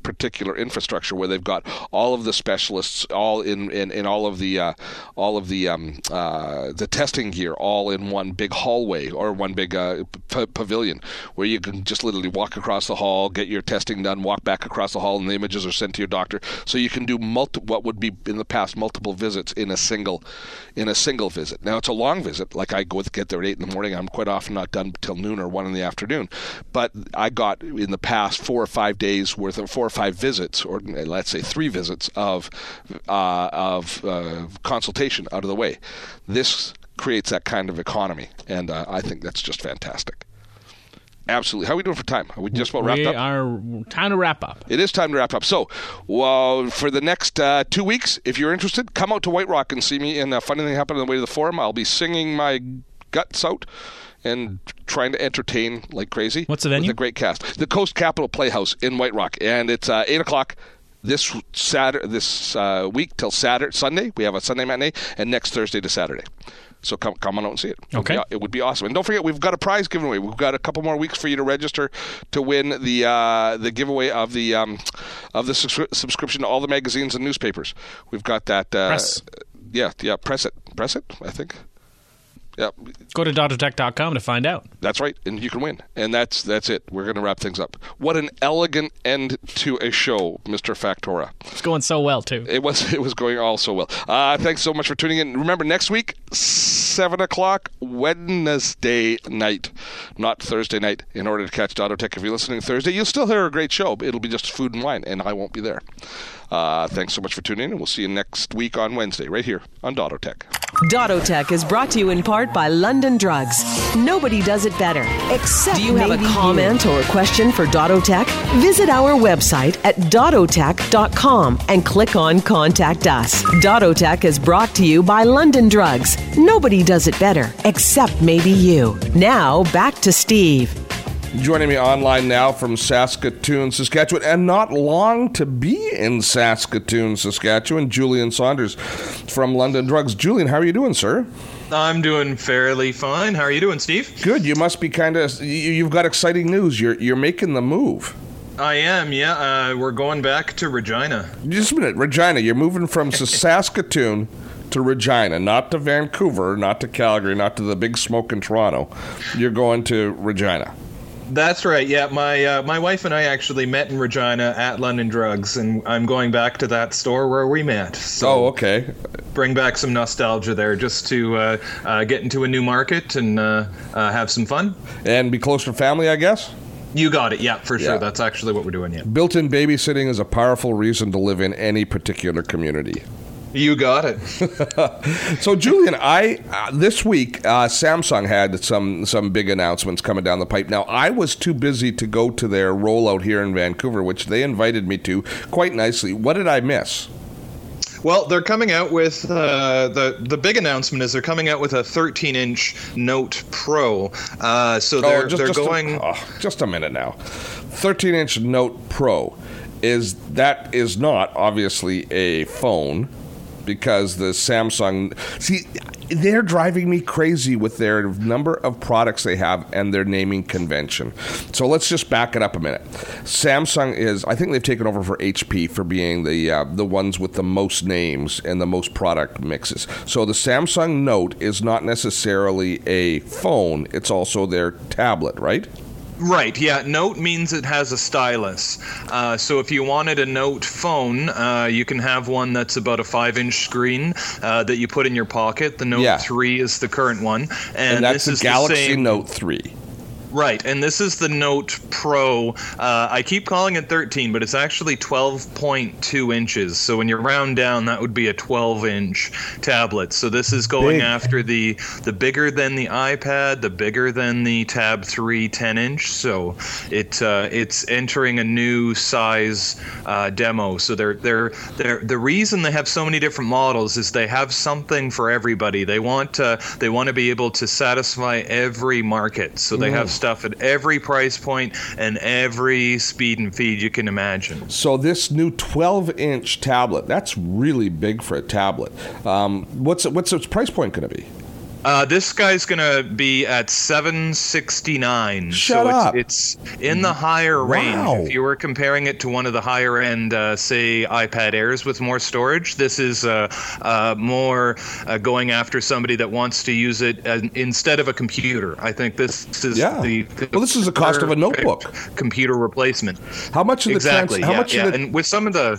particular infrastructure where they've got all of the specialists all in, in, in all of the uh, all of the um, uh, the testing gear all in one big hallway or one big uh, p- pavilion where you can just literally walk across the hall, get your testing done, walk back across the hall, and the images are sent to your doctor. So you can do multi- what would be in the past multiple visits in a single in a single visit. Now it's a long visit. Like I go get there at eight in the morning. I'm quite often not done till noon or one in the afternoon. But I got in the past four or five days worth of four or five visits, or let's say three visits of uh, of uh, consultation out of the way. This creates that kind of economy, and uh, I think that's just fantastic. Absolutely. How are we doing for time? Are we just about wrapped we up? We are time to wrap up. It is time to wrap up. So, well, for the next uh, two weeks, if you're interested, come out to White Rock and see me in a funny thing happened on the way to the forum. I'll be singing my guts out and trying to entertain like crazy. What's the venue? With a great cast. The Coast Capitol Playhouse in White Rock. And it's uh, eight o'clock this Saturday, this uh, week till Saturday, Sunday. We have a Sunday matinee, and next Thursday to Saturday. So come come on out and see it. It okay. Would be, it would be awesome. And don't forget, we've got a prize giveaway. We've got a couple more weeks for you to register to win the uh, the giveaway of the um, of the subscri- subscription to all the magazines and newspapers. We've got that. Uh, Press. Yeah, yeah. Press it. Press it, I think. Yeah. Go to Dottotech dot com to find out. That's right, and you can win. And that's that's it. We're going to wrap things up. What an elegant end to a show, Mister Factora. It's going so well, too. It was it was going all so well. Uh, thanks so much for tuning in. Remember, next week, seven o'clock, Wednesday night, not Thursday night, in order to catch Dottotech. If you're listening Thursday, you'll still hear a great show. It'll be just food and wine, and I won't be there. Uh, thanks so much for tuning in, and we'll see you next week on Wednesday, right here on Dottotech. Dottotech is brought to you in part by London Drugs. Nobody does it better, except Do you have a maybe comment you. or question for Dottotech? Visit our website at dottotech dot com and click on Contact Us. Dottotech is brought to you by London Drugs. Nobody does it better, except maybe you. Now, back to Steve. Joining me online now from Saskatoon, Saskatchewan, and not long to be in Saskatoon, Saskatchewan, Julian Saunders from London Drugs. Julian, how are you doing, sir? I'm doing fairly fine. How are you doing, Steve? Good. You must be kind of, you've got exciting news. You're you're making the move. I am, yeah. Uh, we're going back to Regina. Just a minute. Regina, you're moving from Saskatoon to Regina, not to Vancouver, not to Calgary, not to the big smoke in Toronto. You're going to Regina. That's right, yeah. My uh, my wife and I actually met in Regina at London Drugs, and I'm going back to that store where we met. So oh, okay. Bring back some nostalgia there just to uh, uh, get into a new market and uh, uh, have some fun. And be close to family, I guess? You got it, yeah, for sure. Yeah. That's actually what we're doing, yeah. Built-in babysitting is a powerful reason to live in any particular community. You got it. So, Julian, I uh, this week uh, Samsung had some some big announcements coming down the pipe. Now, I was too busy to go to their rollout here in Vancouver, which they invited me to quite nicely. What did I miss? Well, they're coming out with uh, the the big announcement is they're coming out with a thirteen inch Note Pro. Uh, so they're oh, just, they're just going. A, oh, just a minute now. thirteen inch Note Pro is that is not obviously a phone. Because the Samsung, see, they're driving me crazy with their number of products they have and their naming convention. So let's just back it up a minute. Samsung is, I think they've taken over for H P for being the uh, the ones with the most names and the most product mixes. So the Samsung Note is not necessarily a phone; it's also their tablet, right? Right, yeah. Note means it has a stylus. Uh, so if you wanted a Note phone, uh, you can have one that's about a five-inch screen uh, that you put in your pocket. The Note yeah. three is the current one. And, and that's this the is Galaxy the same... Note three. Right, and this is the Note Pro. Uh, I keep calling it thirteen, but it's actually twelve point two inches. So when you round down, that would be a twelve inch tablet. So this is going Big. after the the bigger than the iPad, the bigger than the Tab three ten inch. So it uh, it's entering a new size uh, demo. So they're they're they're the reason they have so many different models is they have something for everybody. They want uh, they want to be able to satisfy every market. So they mm. have stuff at every price point and every speed and feed you can imagine. So this new twelve inch tablet, that's really big for a tablet. Um, what's what's its price point going to be? Uh, this guy's going to be at seven sixty-nine. Shut so up. It's, it's in the higher Wow. range. If you were comparing it to one of the higher end, uh, say, iPad Airs with more storage, this is uh, uh, more uh, going after somebody that wants to use it as, instead of a computer. I think this is Yeah. the, the Well, this is the cost of a notebook. computer replacement. How much of the Exactly. trans- how yeah, much yeah. of the And with some of the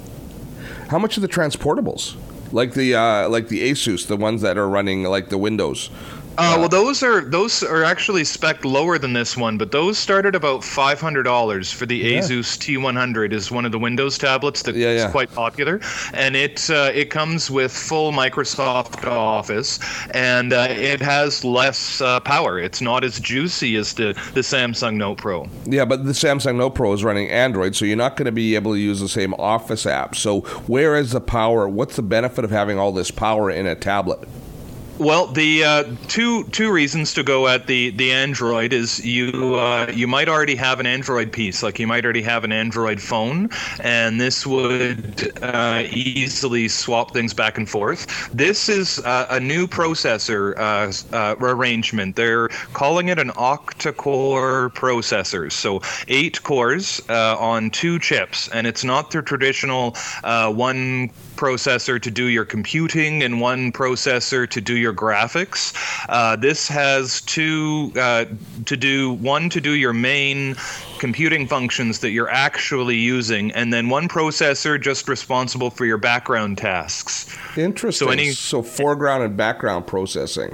how much of the transportables? Like the uh, like the Asus, the ones that are running like the Windows. Uh, well, those are those are actually spec'd lower than this one, but those start at about five hundred dollars for the Yeah. Asus T one hundred. Is one of the Windows tablets that's Yeah, yeah. quite popular, and it uh, it comes with full Microsoft Office, and uh, it has less uh, power. It's not as juicy as the the Samsung Note Pro. Yeah, but the Samsung Note Pro is running Android, so you're not going to be able to use the same Office app. So where is the power? What's the benefit of having all this power in a tablet? Well, the uh, two two reasons to go at the, the Android is you uh, you might already have an Android piece, like you might already have an Android phone, and this would uh, easily swap things back and forth. This is uh, a new processor uh, uh, arrangement. They're calling it an octa-core processor, so eight cores uh, on two chips, and it's not the traditional uh, one processor to do your computing and one processor to do your graphics. Uh, this has two uh, to do one to do your main computing functions that you're actually using, and then one processor just responsible for your background tasks. Interesting. So any- so foreground and background processing.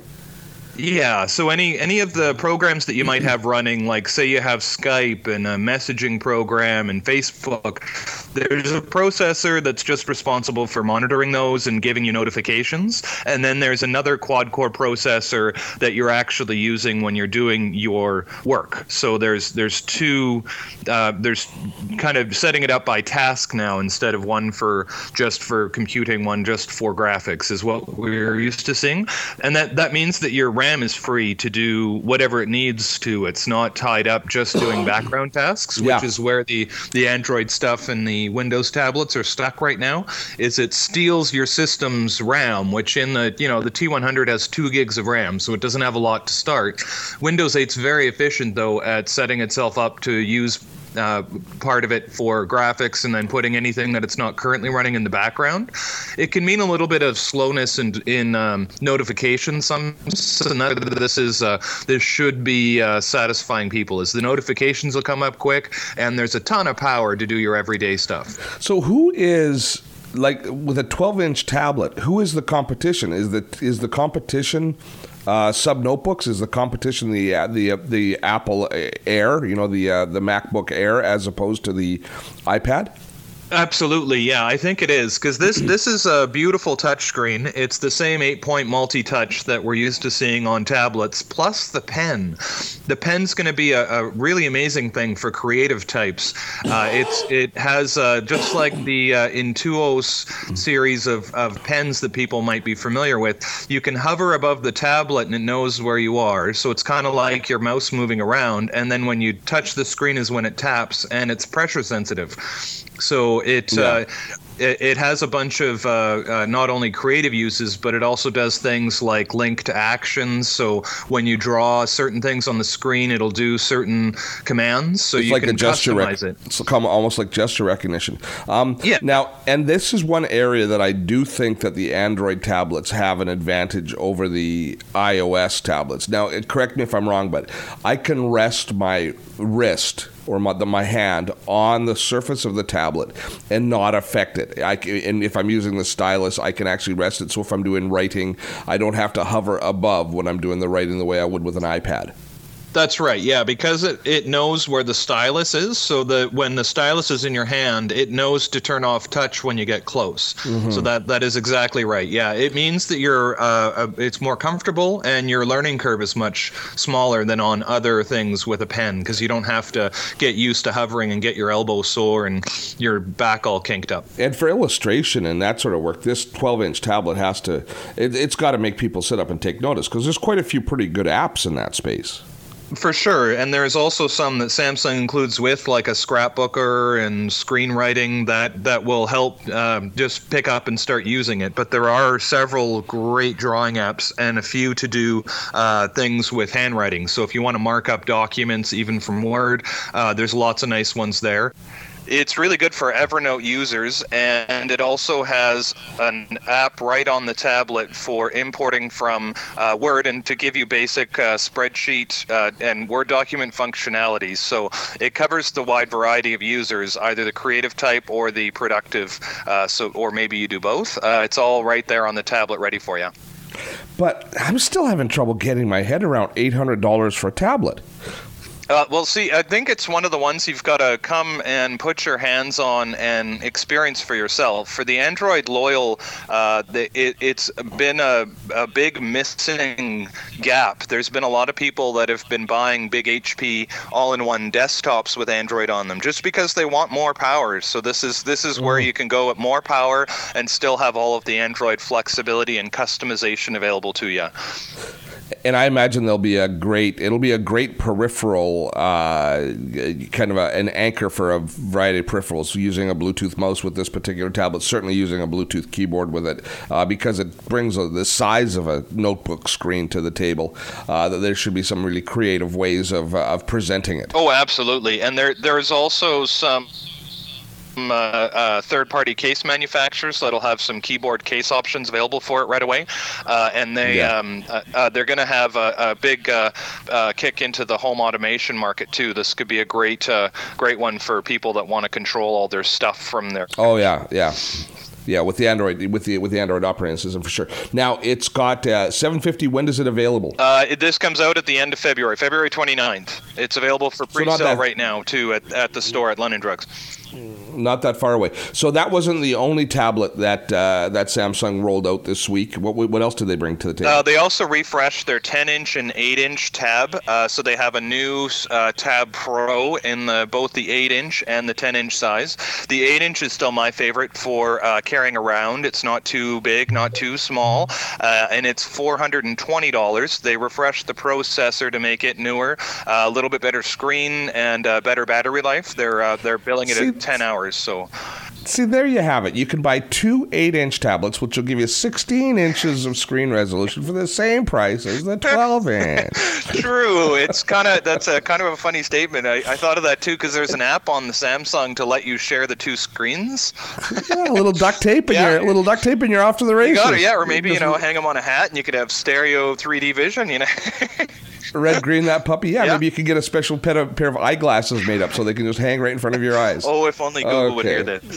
Yeah, so any any of the programs that you might have running, like say you have Skype and a messaging program and Facebook, there's a processor that's just responsible for monitoring those and giving you notifications. And then there's another quad-core processor that you're actually using when you're doing your work. So there's there's two, uh, there's kind of setting it up by task now instead of one for just for computing, one just for graphics is what we're used to seeing. And that, that means that your RAM is free to do whatever it needs to. It's not tied up just doing background tasks, which Yeah. is where the, the Android stuff and the Windows tablets are stuck right now, is it steals your system's RAM, which in the, you know, the T one hundred has two gigs of RAM, so it doesn't have a lot to start. Windows eight's very efficient, though, at setting itself up to use Uh, part of it for graphics and then putting anything that it's not currently running in the background. It can mean a little bit of slowness in, in um, notifications. Some, and that, this is uh, this should be uh, satisfying people. Is the notifications will come up quick, and there's a ton of power to do your everyday stuff. So who is, like, with a twelve-inch tablet, who is the competition? Is the is the competition uh, sub notebooks? Is the competition the uh, the uh, the Apple Air? You know, the uh, the MacBook Air, as opposed to the iPad? Absolutely, yeah, I think it is, because this this is a beautiful touchscreen. It's the same eight-point multi-touch that we're used to seeing on tablets, plus the pen. The pen's going to be a, a really amazing thing for creative types. Uh, it's it has uh, just like the uh, Intuos series of, of pens that people might be familiar with. You can hover above the tablet and it knows where you are, so it's kind of like your mouse moving around. And then when you touch the screen is when it taps, and it's pressure sensitive. So it, Yeah. uh, it it has a bunch of uh, uh, not only creative uses, but it also does things like link to actions. So when you draw certain things on the screen, it'll do certain commands. So It's you like can a gesture rec- customize it. It's come almost like gesture recognition. Um, Yeah. Now, and this is one area that I do think that the Android tablets have an advantage over the iOS tablets. Now, it, correct me if I'm wrong, but I can rest my wrist or my, the, my hand on the surface of the tablet and not affect it. I, c- and if I'm using the stylus, I can actually rest it. So if I'm doing writing, I don't have to hover above when I'm doing the writing the way I would with an iPad. That's right, yeah, because it, it knows where the stylus is, so that when the stylus is in your hand, it knows to turn off touch when you get close. Mm-hmm. So that that is exactly right. Yeah, it means that you're uh, uh, it's more comfortable, and your learning curve is much smaller than on other things with a pen, because you don't have to get used to hovering and get your elbow sore and your back all kinked up. And for illustration and that sort of work, this twelve-inch tablet has to, it, it's got to make people sit up and take notice, because there's quite a few pretty good apps in that space. For sure, and there's also some that Samsung includes with, like a scrapbooker and screenwriting that that will help uh, just pick up and start using it. But there are several great drawing apps and a few to do uh, things with handwriting. So if you want to mark up documents, even from Word, uh, there's lots of nice ones there. It's really good for Evernote users, and it also has an app right on the tablet for importing from uh, Word and to give you basic uh, spreadsheet uh, and Word document functionalities. So it covers the wide variety of users, either the creative type or the productive, uh, so or maybe you do both. Uh, it's all right there on the tablet ready for you. But I'm still having trouble getting my head around eight hundred dollars for a tablet. Uh, well, see, I think it's one of the ones you've got to come and put your hands on and experience for yourself. For the Android loyal, uh, the, it, it's been a, a big missing gap. There's been a lot of people that have been buying big H P all-in-one desktops with Android on them just because they want more power. So this is this is where you can go at more power and still have all of the Android flexibility and customization available to you. And I imagine there'll be a great, it'll be a great peripheral, uh, kind of a, an anchor for a variety of peripherals. Using a Bluetooth mouse with this particular tablet, certainly using a Bluetooth keyboard with it, uh, because it brings a, the size of a notebook screen to the table. Uh, that there should be some really creative ways of uh, of presenting it. Oh, absolutely. And there there's also some Uh, uh, third-party case manufacturers that'll have some keyboard case options available for it right away, uh, and they Yeah. um, uh, uh, they're going to have a, a big uh, uh, kick into the home automation market too. This could be a great uh, great one for people that want to control all their stuff from there. Oh yeah, yeah. Yeah, with the Android, with the with the Android operating system for sure. Now it's got uh, seven fifty. When is it available? Uh, it, this comes out at the end of February, February twenty-ninth. It's available for So not pre-sale that- right now too at, at the store at London Drugs. Not that far away. So that wasn't the only tablet that uh, that Samsung rolled out this week. What what else did they bring to the table? Uh, they also refreshed their ten-inch and eight-inch tab, uh, so they have a new uh, Tab Pro in the, both the eight-inch and the ten-inch size. The eight-inch is still my favorite for uh, carrying around. It's not too big, not too small, uh, and it's four hundred twenty dollars. They refreshed the processor to make it newer, uh, a little bit better screen, and uh, better battery life. They're uh, they're billing it See, at ten hours. So. See, there you have it. You can buy two eight-inch tablets, which will give you sixteen inches of screen resolution for the same price as the twelve-inch. True. It's kind of that's a kind of a funny statement. I, I thought of that too because there's an app on the Samsung to let you share the two screens. Yeah, a little duct tape, and Yeah. you're a little duct tape, and you're off to the races. You got it, yeah. Or maybe you know, hang them on a hat, and you could have stereo three D vision. You know. Red, green, that puppy. Yeah, Yeah. maybe you could get a special pair of, pair of eyeglasses made up so they can just hang right in front of your eyes. Oh, if only Google would Okay. hear this.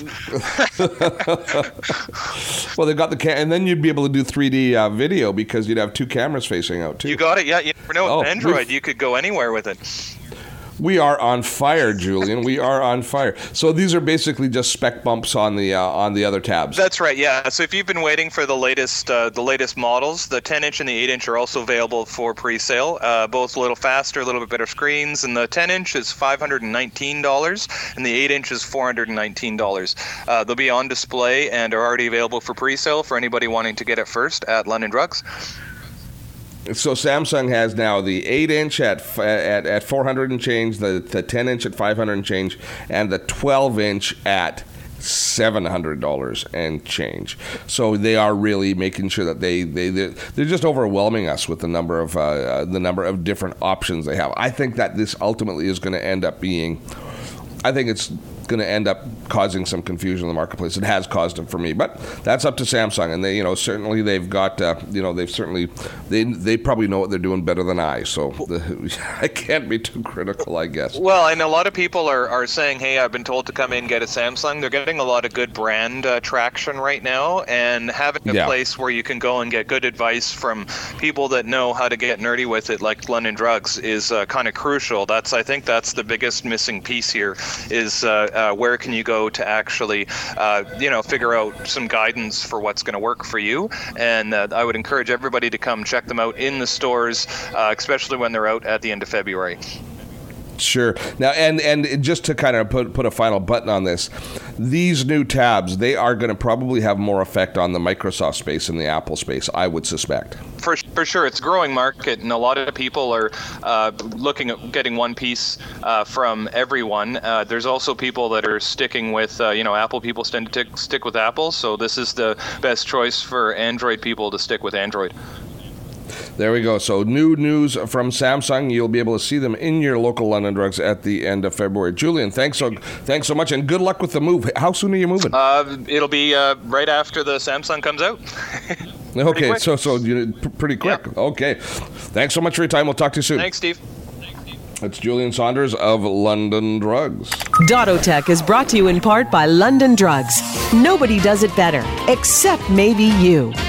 Well, they've got the cam, and then you'd be able to do three D uh, video because you'd have two cameras facing out too. You got it, yeah. You never know. Oh, With Android, we've- you could go anywhere with it. We are on fire, Julian. We are on fire. So these are basically just spec bumps on the uh, on the other tabs. That's right, yeah. So if you've been waiting for the latest uh, the latest models, the ten-inch and the eight-inch are also available for pre-sale. Uh, both a little faster, a little bit better screens. And the ten-inch is five hundred nineteen dollars, and the eight-inch is four hundred nineteen dollars. Uh, they'll be on display and are already available for pre-sale for anybody wanting to get it first at London Drugs. So Samsung has now the eight-inch at f- at at four hundred and change, the the ten-inch at five hundred and change, and the twelve-inch at seven hundred dollars and change. So they are really making sure that they they they're, they're just overwhelming us with the number of uh, uh, the number of different options they have. I think that this ultimately is going to end up being. I think it's going to end up causing some confusion in the marketplace. It has caused it for me, but that's up to Samsung, and they, you know, certainly they've got, uh, you know, they've certainly they they probably know what they're doing better than I. So the, I can't be too critical, I guess. Well, and a lot of people are, are saying, hey, I've been told to come in and get a Samsung. They're getting a lot of good brand uh, traction right now, and having a Yeah. place where you can go and get good advice from people that know how to get nerdy with it, like London Drugs, is uh, kind of crucial. That's I think that's the biggest missing piece here is uh, uh, where can you go to actually, uh, you know, figure out some guidance for what's going to work for you. And uh, I would encourage everybody to come check them out in the stores, uh, especially when they're out at the end of February. Sure. Now, and and just to kind of put put a final button on this, these new tabs, they are going to probably have more effect on the Microsoft space and the Apple space, I would suspect. For for sure, it's a growing market, and a lot of people are uh, looking at getting one piece uh, from everyone. Uh, there's also people that are sticking with, uh, you know, Apple people tend to t- stick with Apple, so this is the best choice for Android people to stick with Android. There we go. So new news from Samsung. You'll be able to see them in your local London Drugs at the end of February. Julian, thanks so thanks so much, and good luck with the move. How soon are you moving? Uh, it'll be uh, right after the Samsung comes out. Okay, so so you pretty quick. Yeah. Okay, thanks so much for your time. We'll talk to you soon. Thanks, Steve. That's Julian Saunders of London Drugs. Dottotech is brought to you in part by London Drugs. Nobody does it better, except maybe you.